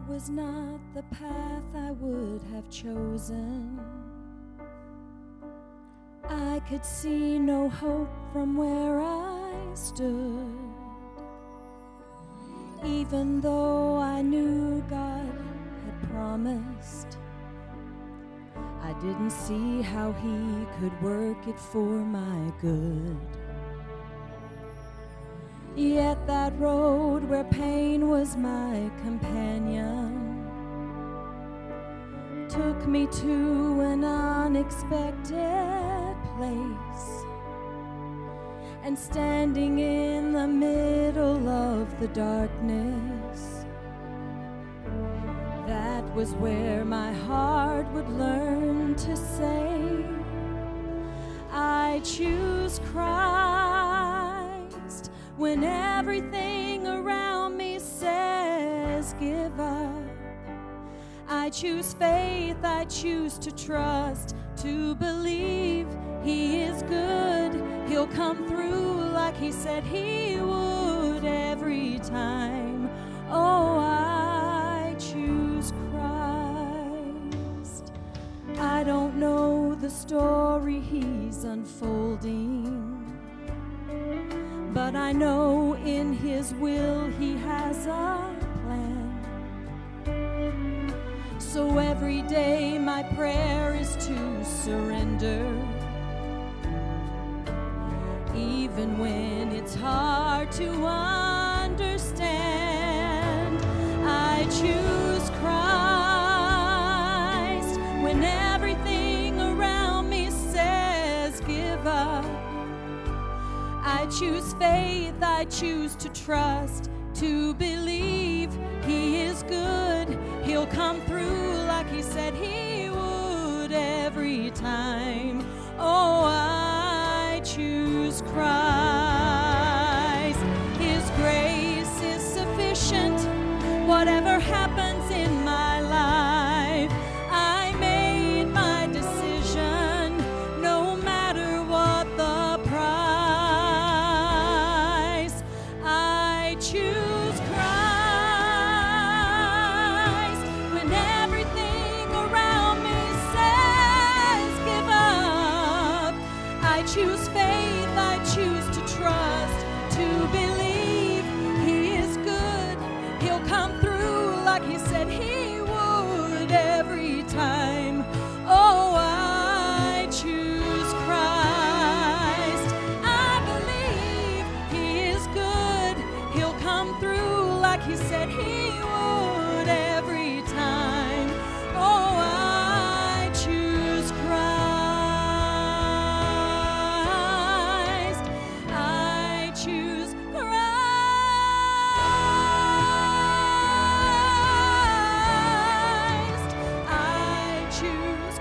was not the path I would have chosen. I could see no hope from where I stood. Even though I knew God had promised, I didn't see how He could work it for my good. Yet that road where pain was my companion took me to an unexpected place. And standing in the middle of the darkness, that was where my heart would learn to say, I choose Christ. When everything around me says give up, I choose faith, I choose to trust, to believe He is good. He'll come through like He said He would every time. Oh, I choose Christ. I don't know the story He's unfolding, but I know in His will He has a plan. So every day my prayer is to surrender, even when it's hard to understand. I choose Christ when everything around me says give up. I choose faith, I choose to trust, to believe He is good. He'll come through like He said He would every time. Oh, I choose Christ. His grace is sufficient, whatever happens in my life. I made my decision, no matter what the price. I choose Christ when everything around me says give up. I choose faith, I choose to trust, to believe He is good. He'll come through like He said He would every time. Oh, I choose Christ. I believe He is good. He'll come through like He said He would every time. Oh, I choose Christ. I choose Christ. I choose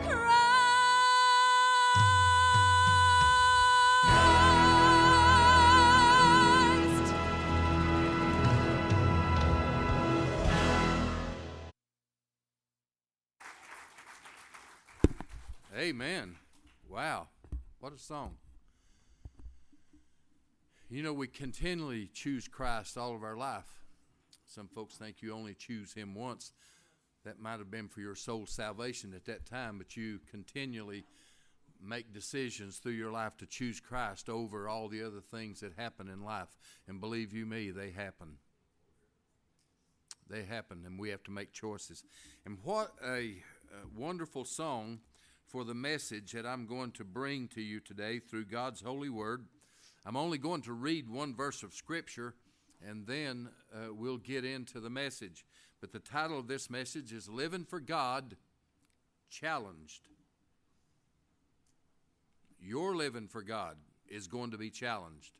Christ. Amen. Wow. What a song. You know, we continually choose Christ all of our life. Some folks think you only choose Him once. That might have been for your soul's salvation at that time, but you continually make decisions through your life to choose Christ over all the other things that happen in life. And believe you me, they happen. They happen, and we have to make choices. And what a wonderful song for the message that I'm going to bring to you today through God's holy word. I'm only going to read one verse of Scripture, and then we'll get into the message. But the title of this message is Living for God, Challenged. Your living for God is going to be challenged.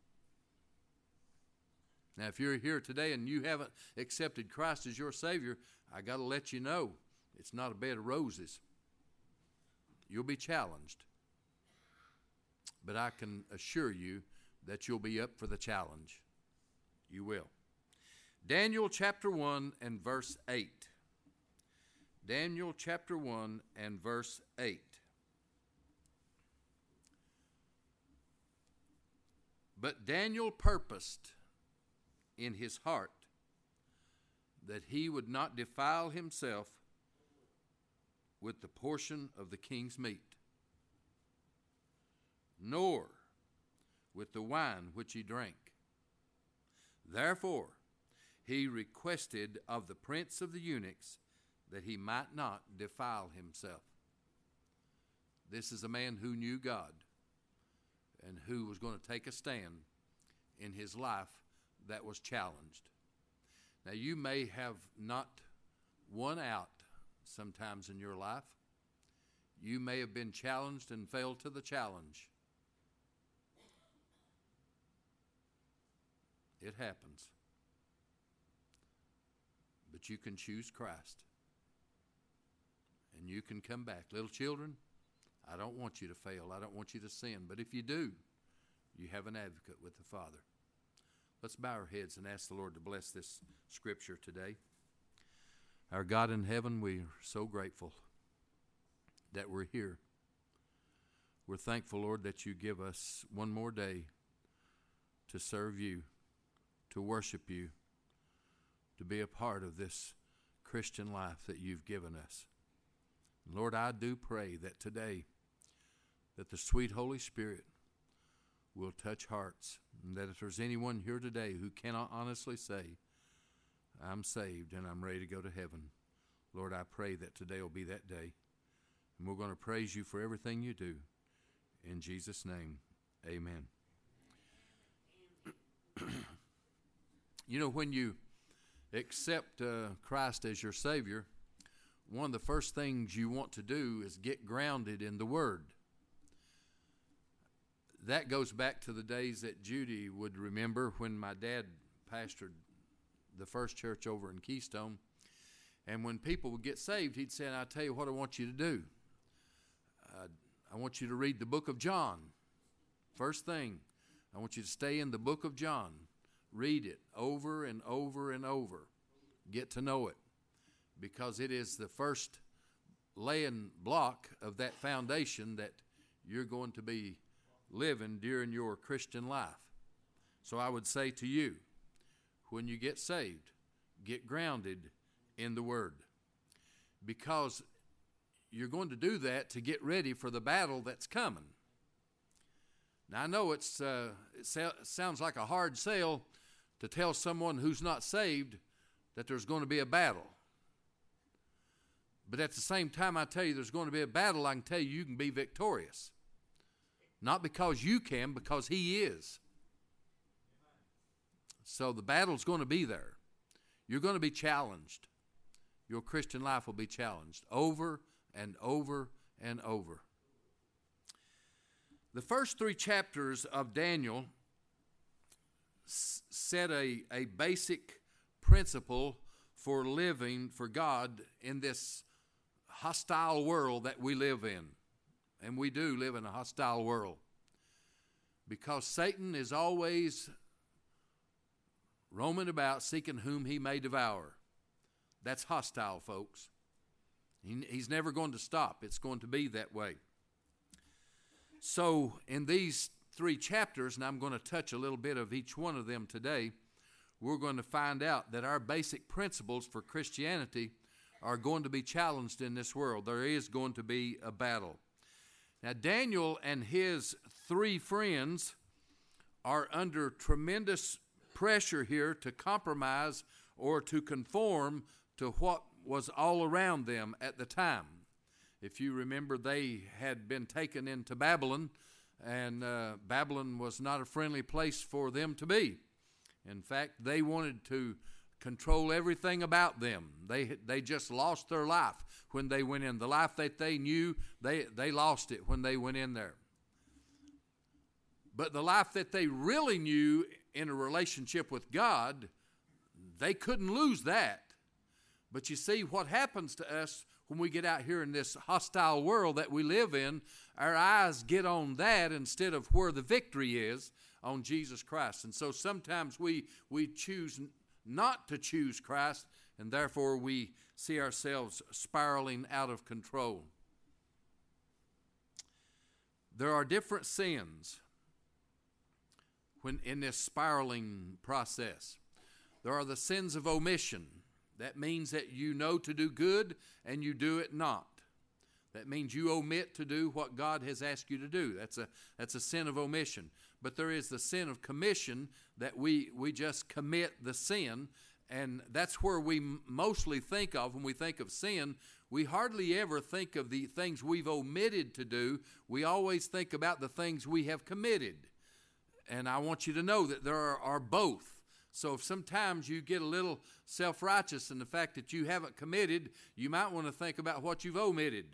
Now, if you're here today and you haven't accepted Christ as your Savior, I got to let you know, it's not a bed of roses. You'll be challenged. But I can assure you that you'll be up for the challenge. You will. Daniel chapter 1 and verse 8. Daniel chapter 1 and verse 8. But Daniel purposed in his heart that he would not defile himself with the portion of the king's meat, nor with the wine which he drank. Therefore he requested of the prince of the eunuchs that he might not defile himself. This is a man who knew God and who was going to take a stand in his life that was challenged. Now, you may have not won out sometimes in your life. You may have been challenged and failed to the challenge. It happens. But you can choose Christ. And you can come back. Little children, I don't want you to fail. I don't want you to sin. But if you do, you have an advocate with the Father. Let's bow our heads and ask the Lord to bless this scripture today. Our God in heaven, we're so grateful that we're here. We're thankful, Lord, that you give us one more day to serve you, to worship you, to be a part of this Christian life that you've given us. Lord, I do pray that today that the sweet Holy Spirit will touch hearts, and that if there's anyone here today who cannot honestly say, I'm saved and I'm ready to go to heaven, Lord, I pray that today will be that day. And we're going to praise you for everything you do. In Jesus' name, amen. You know, when you accept Christ as your Savior, one of the first things you want to do is get grounded in the Word. That goes back to the days that Judy would remember when my dad pastored the first church over in Keystone. And when people would get saved, he'd say, I'll tell you what I want you to do. I want you to read the book of John. First thing, I want you to stay in the book of John. Read it over and over and over. Get to know it. Because it is the first laying block of that foundation that you're going to be living during your Christian life. So I would say to you, when you get saved, get grounded in the Word. Because you're going to do that to get ready for the battle that's coming. Now I know it sounds like a hard sell to tell someone who's not saved that there's going to be a battle. But at the same time I tell you there's going to be a battle, I can tell you can be victorious. Not because you can, because He is. So the battle's going to be there. You're going to be challenged. Your Christian life will be challenged over and over and over. The first 3 chapters of Daniel set a basic principle for living for God in this hostile world that we live in. And we do live in a hostile world. Because Satan is always roaming about seeking whom he may devour. That's hostile, folks. He's never going to stop. It's going to be that way. So in these 3 chapters, and I'm going to touch a little bit of each one of them today, we're going to find out that our basic principles for Christianity are going to be challenged in this world. There is going to be a battle. Now, Daniel and his 3 friends are under tremendous pressure here to compromise or to conform to what was all around them at the time. If you remember, they had been taken into Babylon, and Babylon was not a friendly place for them to be. In fact, they wanted to control everything about them. They just lost their life when they went in. The life that they knew, they lost it when they went in there. But the life that they really knew in a relationship with God, they couldn't lose that. But you see, what happens to us when we get out here in this hostile world that we live in, our eyes get on that instead of where the victory is, on Jesus Christ. And so sometimes we choose not to choose Christ, and therefore we see ourselves spiraling out of control. There are different sins when in this spiraling process. There are the sins of omission. That means that you know to do good and you do it not. That means you omit to do what God has asked you to do. That's a sin of omission. But there is the sin of commission, that we just commit the sin, and that's where we mostly think of when we think of sin. We hardly ever think of the things we've omitted to do. We always think about the things we have committed. And I want you to know that there are both. So if sometimes you get a little self-righteous in the fact that you haven't committed, you might want to think about what you've omitted.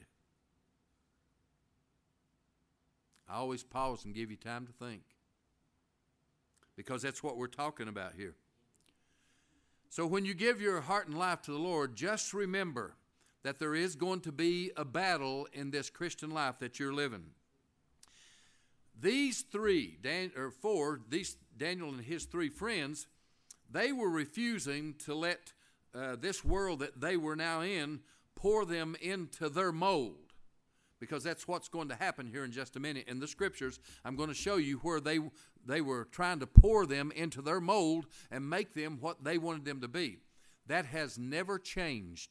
I always pause and give you time to think, because that's what we're talking about here. So when you give your heart and life to the Lord, just remember that there is going to be a battle in this Christian life that you're living. These Daniel and his three friends, they were refusing to let this world that they were now in pour them into their mold, because that's what's going to happen here in just a minute. In the scriptures, I'm going to show you where they were trying to pour them into their mold and make them what they wanted them to be. That has never changed.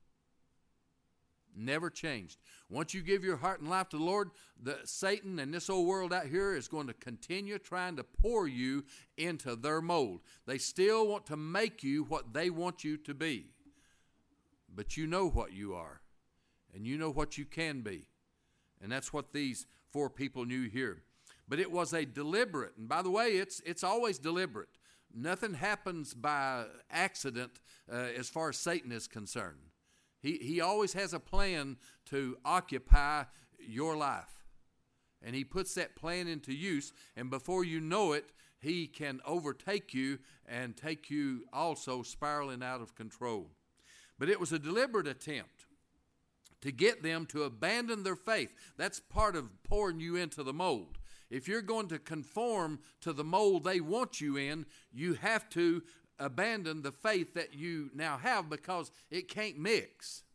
Never changed. Once you give your heart and life to the Lord, Satan and this old world out here is going to continue trying to pour you into their mold. They still want to make you what they want you to be. But you know what you are, and you know what you can be. And that's what these four people knew here. But it was a deliberate, and by the way, it's always deliberate. Nothing happens by accident as far as Satan is concerned. He always has a plan to occupy your life. And he puts that plan into use, and before you know it, he can overtake you and take you also spiraling out of control. But it was a deliberate attempt to get them to abandon their faith. That's part of pouring you into the mold. If you're going to conform to the mold they want you in, you have to abandon the faith that you now have, because it can't mix.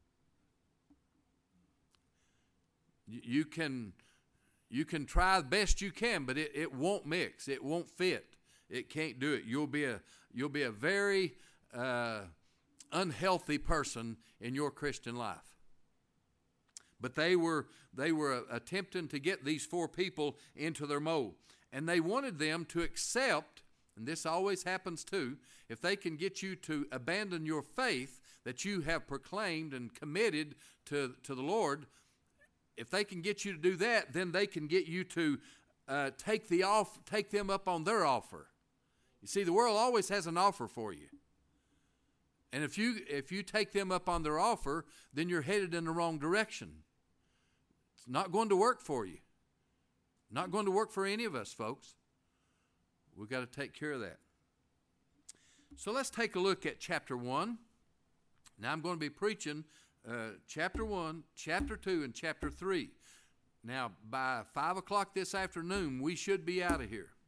You can try the best you can, but it won't mix. It won't fit. It can't do it. You'll be a very unhealthy person in your Christian life. But they were attempting to get these four people into their mold, and they wanted them to accept. And this always happens too. If they can get you to abandon your faith that you have proclaimed and committed to the Lord, if they can get you to do that, then they can get you to take them up on their offer. You see, the world always has an offer for you. And if you take them up on their offer, then you're headed in the wrong direction. It's not going to work for you. Not going to work for any of us, folks. We've got to take care of that. So let's take a look at chapter 1. Now I'm going to be preaching chapter 1, chapter 2, and chapter 3. Now, by 5 o'clock this afternoon, we should be out of here.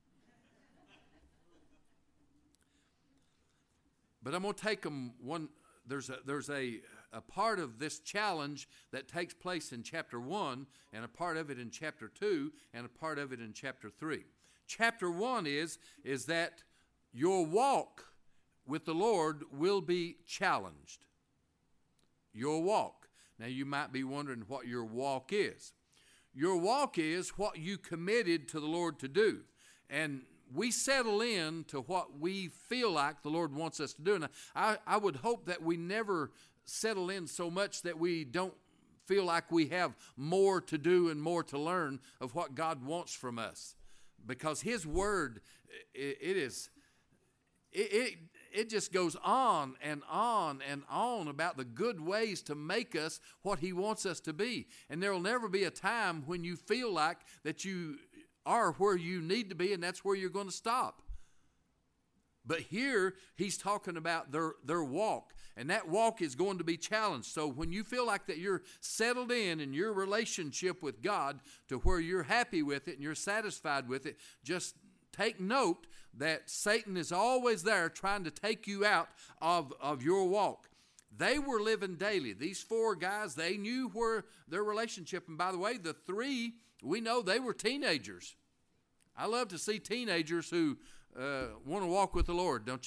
But I'm going to take them one. There's a part of this challenge that takes place in chapter 1, and a part of it in chapter 2, and a part of it in chapter 3. Chapter 1 is that your walk with the Lord will be challenged. Your walk. Now you might be wondering what your walk is. Your walk is what you committed to the Lord to do. And we settle in to what we feel like the Lord wants us to do. And I would hope that we never settle in so much that we don't feel like we have more to do and more to learn of what God wants from us. Because His Word, it just goes on and on and on about the good ways to make us what He wants us to be. And there will never be a time when you feel like that you are where you need to be and that's where you're going to stop. But here He's talking about their walk, and that walk is going to be challenged. So when you feel like that you're settled in your relationship with God to where you're happy with it and you're satisfied with it, just take note that Satan is always there trying to take you out of your walk. They were living daily. These four guys, they knew where their relationship. And by the way, the three, we know they were teenagers. I love to see teenagers who want to walk with the Lord, don't you?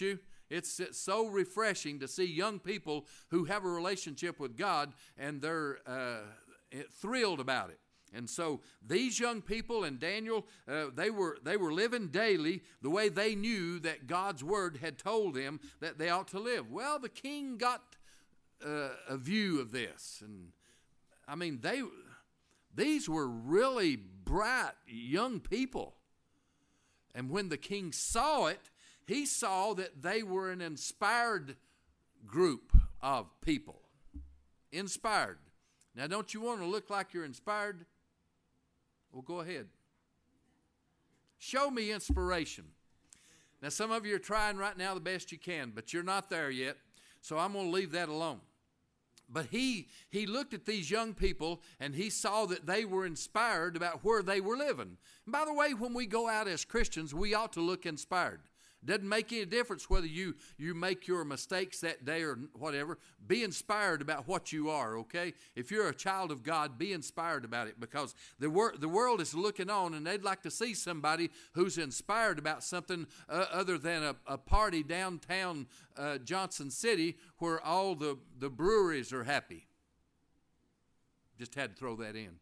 It's so refreshing to see young people who have a relationship with God, and they're thrilled about it. And so these young people and Daniel, they were living daily the way they knew that God's word had told them that they ought to live. Well, the king got a view of this, and I mean these were really bright young people. And when the king saw it, he saw that they were an inspired group of people. Inspired. Now, don't you want to look like you're inspired? Well, go ahead. Show me inspiration. Now, some of you are trying right now the best you can, but you're not there yet, so I'm going to leave that alone. But he looked at these young people, and he saw that they were inspired about where they were living. And by the way, when we go out as Christians, we ought to look inspired. Doesn't make any difference whether you make your mistakes that day or whatever. Be inspired about what you are, okay? If you're a child of God, be inspired about it, because the world is looking on, and they'd like to see somebody who's inspired about something other than a party downtown Johnson City where all the breweries are happy. Just had to throw that in.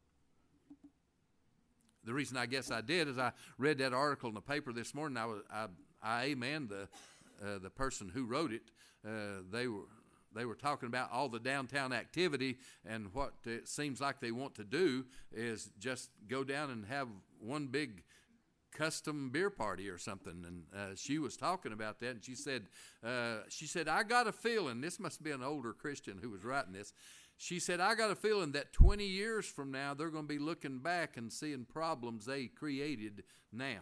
The reason I guess I did is I read that article in the paper this morning. I amen the person who wrote it. They were talking about all the downtown activity, and what it seems like they want to do is just go down and have one big custom beer party or something. And she was talking about that, and she said, I got a feeling, this must be an older Christian who was writing this. She said, I got a feeling that 20 years from now, they're going to be looking back and seeing problems they created now.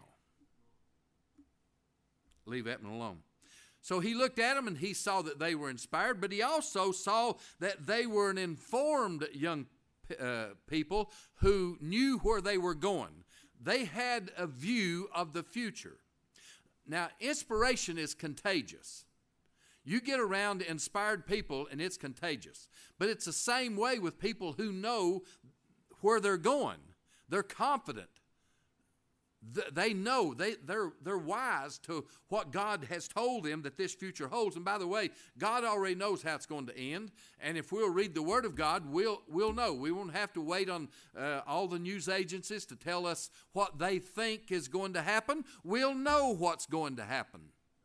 Leave that one alone. So he looked at them, and he saw that they were inspired, but he also saw that they were an informed young people who knew where they were going. They had a view of the future. Now, inspiration is contagious. You get around inspired people, and it's contagious. But it's the same way with people who know where they're going. They're confident. They know. They're wise to what God has told them that this future holds. And by the way, God already knows how it's going to end. And if we'll read the Word of God, we'll know. We won't have to wait on all the news agencies to tell us what they think is going to happen. We'll know what's going to happen.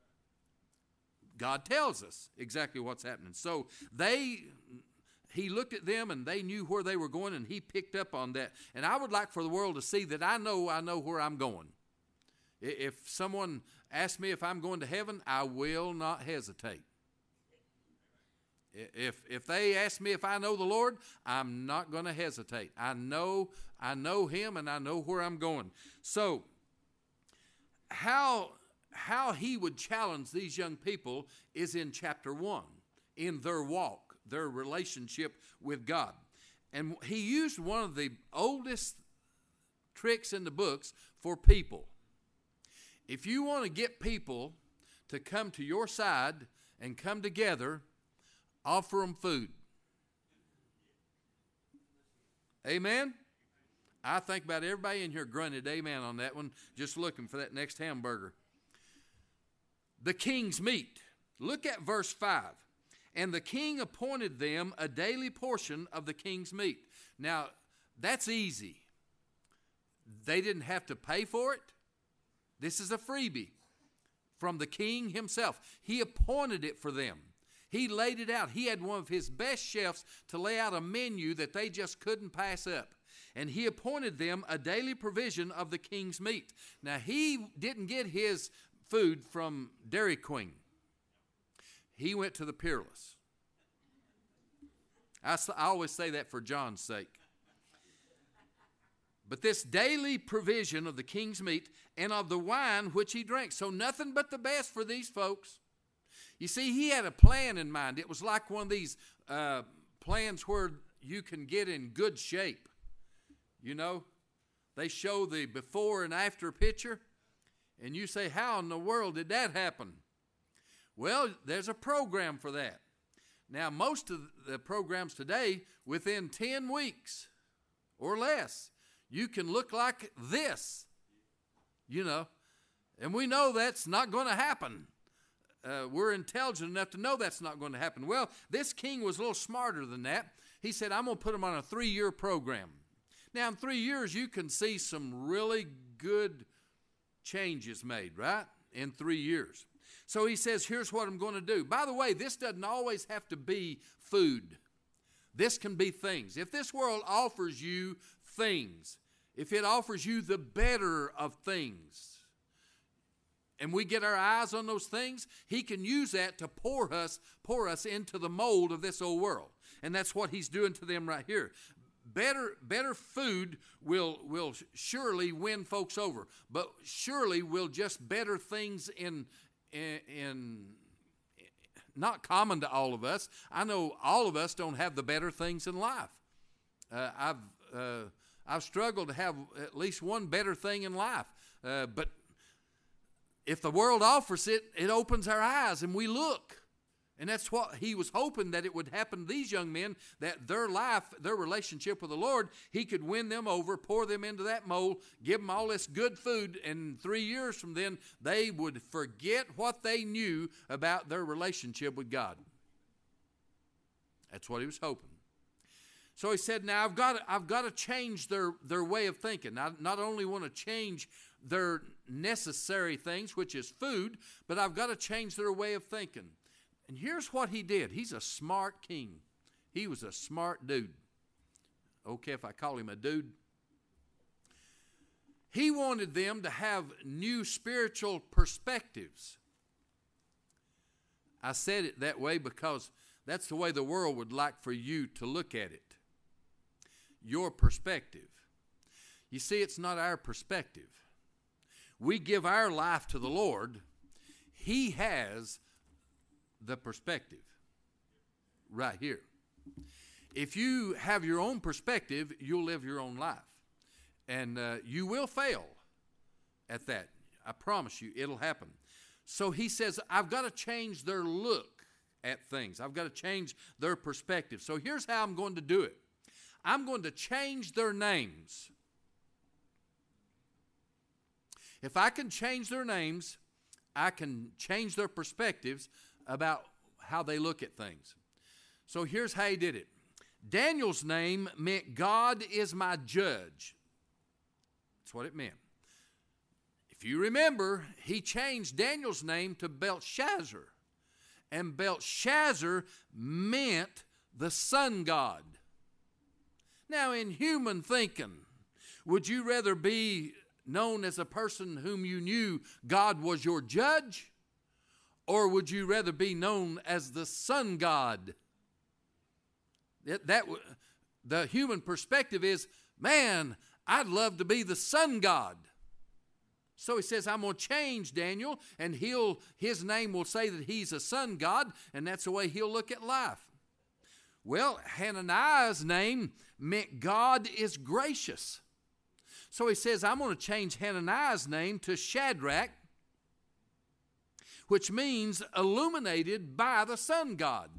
God tells us exactly what's happening. So he looked at them, and they knew where they were going, and he picked up on that. And I would like for the world to see that I know where I'm going. If someone asks me if I'm going to heaven, I will not hesitate. If they ask me if I know the Lord, I'm not going to hesitate. I know him, and I know where I'm going. So how he would challenge these young people is in chapter 1, in their walk, their relationship with God. And he used one of the oldest tricks in the books for people. If you want to get people to come to your side and come together, offer them food. Amen? I think about everybody in here grunted amen on that one, just looking for that next hamburger. The king's meat. Look at verse 5. And the king appointed them a daily portion of the king's meat. Now, that's easy. They didn't have to pay for it. This is a freebie from the king himself. He appointed it for them. He laid it out. He had one of his best chefs to lay out a menu that they just couldn't pass up. And he appointed them a daily provision of the king's meat. Now, he didn't get his food from Dairy Queen. He went to the Peerless. I always say that for John's sake. But this daily provision of the king's meat and of the wine which he drank. So nothing but the best for these folks. You see, he had a plan in mind. It was like one of these plans where you can get in good shape. You know, they show the before and after picture. And you say, how in the world did that happen? Well, there's a program for that. Now, most of the programs today, within 10 weeks or less, you can look like this, you know. And we know that's not going to happen we're intelligent enough to know that's not going to happen. Well, this king was a little smarter than that. He said, I'm going to put them on a 3-year program. Now, in 3 years, you can see some really good changes made, right? In 3 years. So he says, here's what I'm going to do. By the way, this doesn't always have to be food. This can be things. If this world offers you things, if it offers you the better of things, and we get our eyes on those things, he can use that to pour us into the mold of this old world. And that's what he's doing to them right here. Better food will surely win folks over, but surely will just better things in not common to all of us. I know all of us don't have the better things in life. I've struggled to have at least one better thing in life, but if the world offers it, it opens our eyes and we look. And that's what he was hoping that it would happen to these young men, that their life, their relationship with the Lord, he could win them over, pour them into that mold, give them all this good food, and 3 years from then, they would forget what they knew about their relationship with God. That's what he was hoping. So he said, now I've got to change their way of thinking. I not only want to change their necessary things, which is food, but I've got to change their way of thinking. And here's what he did. He's a smart king. He was a smart dude. Okay, if I call him a dude. He wanted them to have new spiritual perspectives. I said it that way because that's the way the world would like for you to look at it. Your perspective. You see, it's not our perspective. We give our life to the Lord. He has the perspective right here. If you have your own perspective, you'll live your own life. And you will fail at that. I promise you, it'll happen. So he says, I've got to change their look at things. I've got to change their perspective. So here's how I'm going to do it. I'm going to change their names. If I can change their names, I can change their perspectives about how they look at things. So here's how he did it. Daniel's name meant God is my judge. That's what it meant. If you remember, he changed Daniel's name to Belshazzar. And Belshazzar meant the sun god. Now, in human thinking, would you rather be known as a person whom you knew God was your judge? Or would you rather be known as the sun god? The human perspective is, man, I'd love to be the sun god. So he says, I'm going to change Daniel, and his name will say that he's a sun god, and that's the way he'll look at life. Well, Hananiah's name meant God is gracious. So he says, I'm going to change Hananiah's name to Shadrach, which means illuminated by the sun god.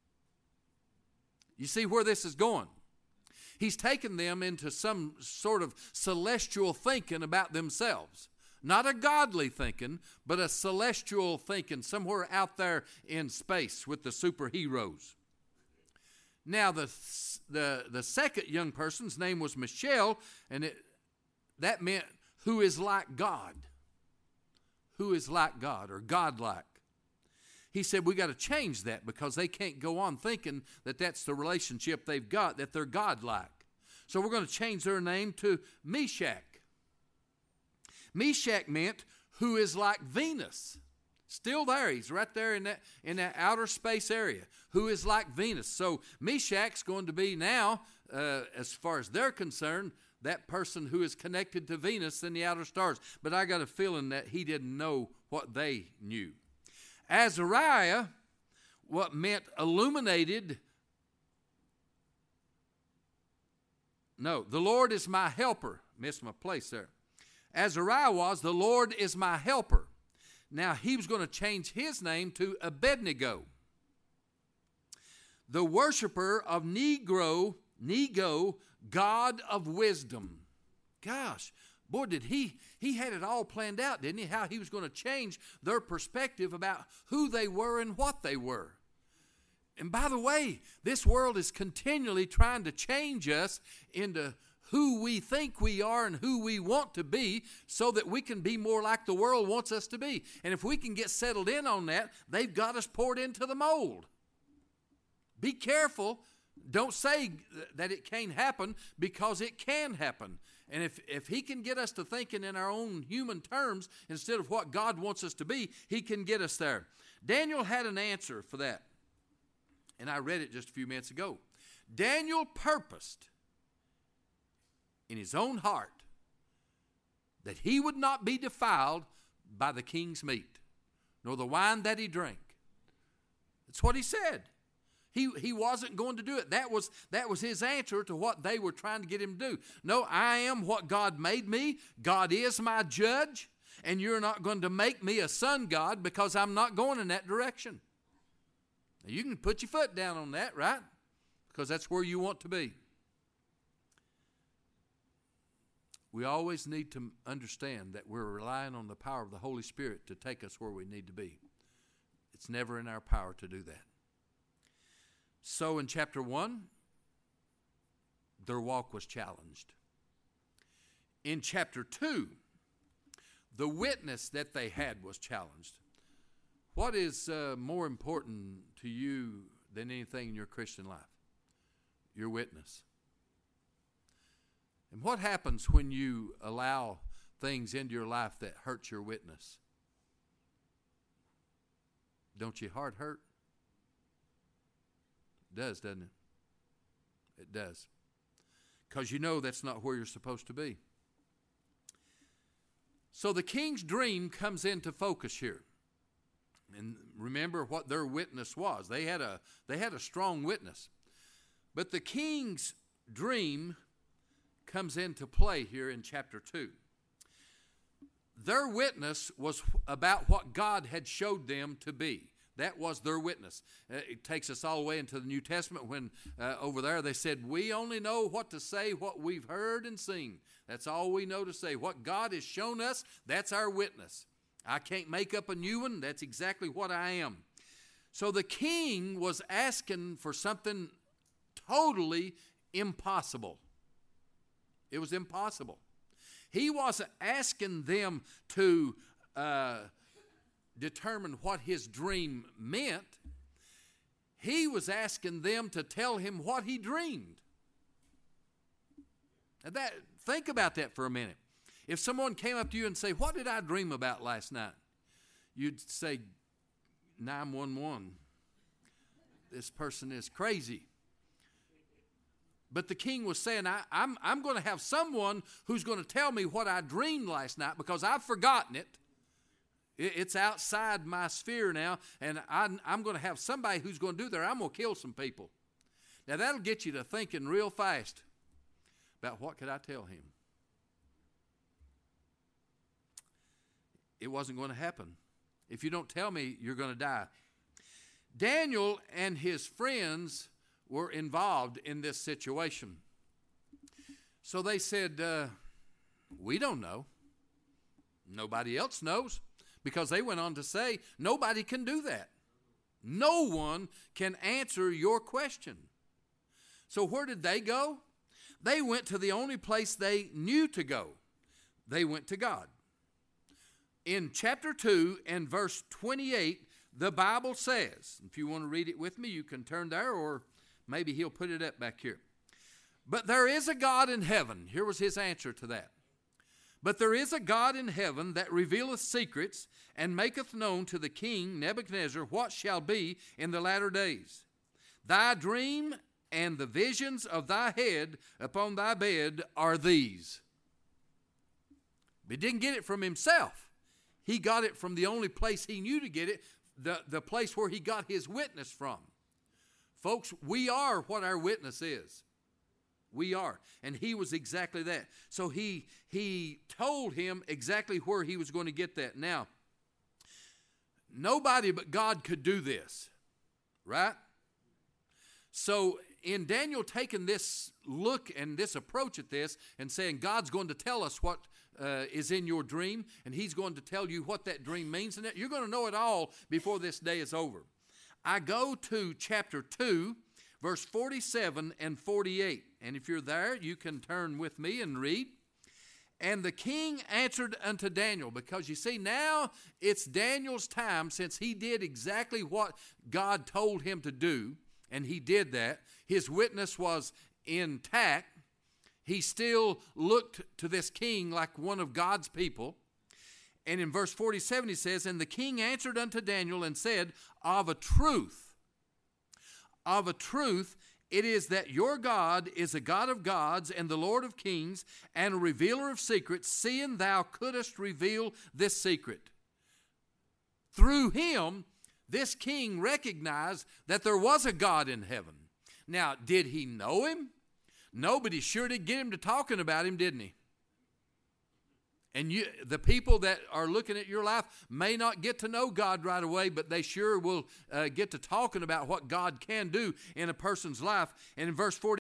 You see where this is going? He's taken them into some sort of celestial thinking about themselves. Not a godly thinking, but a celestial thinking somewhere out there in space with the superheroes. Now, the second young person's name was Michelle, and that meant who is like God. Who is like God, or godlike. He said, we got to change that because they can't go on thinking that that's the relationship they've got, that they're godlike. So we're going to change their name to Meshach. Meshach meant who is like Venus. Still there. He's right there in that outer space area. Who is like Venus. So Meshach's going to be now, as far as they're concerned, that person who is connected to Venus and the outer stars. But I got a feeling that he didn't know what they knew. Azariah, what meant illuminated. No, the Lord is my helper. Missed my place there. Azariah was, the Lord is my helper. Now, he was going to change his name to Abednego. The worshiper of Nego, God of wisdom. Gosh, Boy, did he had it all planned out, didn't he? How he was going to change their perspective about who they were and what they were. And by the way, this world is continually trying to change us into who we think we are and who we want to be so that we can be more like the world wants us to be. And if we can get settled in on that, they've got us poured into the mold. Be careful. Don't say that it can't happen, because it can happen. And if he can get us to thinking in our own human terms instead of what God wants us to be, he can get us there. Daniel had an answer for that. And I read it just a few minutes ago. Daniel purposed in his own heart that he would not be defiled by the king's meat, nor the wine that he drank. That's what he said. He wasn't going to do it. That was his answer to what they were trying to get him to do. No, I am what God made me. God is my judge, and you're not going to make me a sun god, because I'm not going in that direction. Now, you can put your foot down on that, right? Because that's where you want to be. We always need to understand that we're relying on the power of the Holy Spirit to take us where we need to be. It's never in our power to do that. So in chapter 1, their walk was challenged. In chapter 2, the witness that they had was challenged. What is more important to you than anything in your Christian life? Your witness. And what happens when you allow things into your life that hurt your witness? Don't your heart hurt? It does, doesn't it? It does. Because you know that's not where you're supposed to be. So the king's dream comes into focus here. And remember what their witness was. They had a strong witness. But the king's dream comes into play here in chapter 2. Their witness was about what God had showed them to be. That was their witness. It takes us all the way into the New Testament when over there they said, we only know what to say, what we've heard and seen. That's all we know to say. What God has shown us, that's our witness. I can't make up a new one. That's exactly what I am. So the king was asking for something totally impossible. It was impossible. He wasn't asking them to determine what his dream meant. He was asking them to tell him what he dreamed. Now think about that for a minute. If someone came up to you and say, what did I dream about last night? You'd say, 911. This person is crazy. But the king was saying, I'm going to have someone who's going to tell me what I dreamed last night, because I've forgotten it. It's outside my sphere now, and I'm going to have somebody who's going to do that. I'm going to kill some people. Now, that'll get you to thinking real fast about what could I tell him. It wasn't going to happen. If you don't tell me, you're going to die. Daniel and his friends were involved in this situation. So they said, we don't know. Nobody else knows. Because they went on to say, nobody can do that. No one can answer your question. So where did they go? They went to the only place they knew to go. They went to God. In chapter 2 and verse 28, the Bible says, if you want to read it with me, you can turn there, or maybe he'll put it up back here. But there is a God in heaven. Here was his answer to that. But there is a God in heaven that revealeth secrets, and maketh known to the king Nebuchadnezzar what shall be in the latter days. Thy dream and the visions of thy head upon thy bed are these. But he didn't get it from himself. He got it from the only place he knew to get it, the place where he got his witness from. Folks, we are what our witness is. We are. And he was exactly that. So he told him exactly where he was going to get that. Now, nobody but God could do this, right? So in Daniel taking this look and this approach at this and saying God's going to tell us what is in your dream, and he's going to tell you what that dream means. And you're going to know it all before this day is over. I go to chapter 2, verse 47 and 48. And if you're there, you can turn with me and read. And the king answered unto Daniel, because you see, now it's Daniel's time, since he did exactly what God told him to do, and he did that. His witness was intact. He still looked to this king like one of God's people. And in verse 47 he says, and the king answered unto Daniel and said, of a truth, it is that your God is a God of gods and the Lord of kings and a revealer of secrets, seeing thou couldest reveal this secret. Through him, this king recognized that there was a God in heaven. Now, did he know him? No, but he sure did get him to talking about him, didn't he? And the people that are looking at your life may not get to know God right away, but they sure will get to talking about what God can do in a person's life. And in verse 40,